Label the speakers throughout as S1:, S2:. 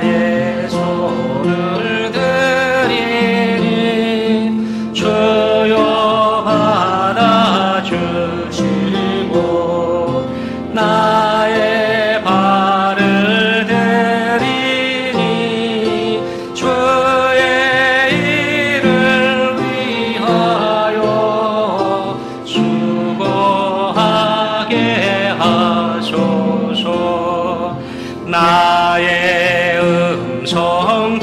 S1: 나의 손을 드리니 주여 받아주시고 나의 발을 드리니 주의 일을 위하여 수고하게 하소서. 나의 음성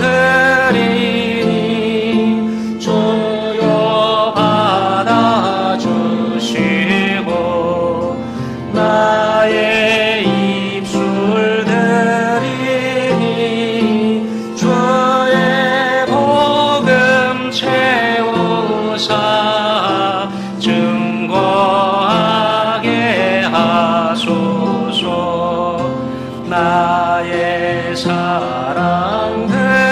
S1: 드리니 주여 받아주시고 나의 입술 드리니 주의 복음 채우사 증거하게 하소서. 나의 사랑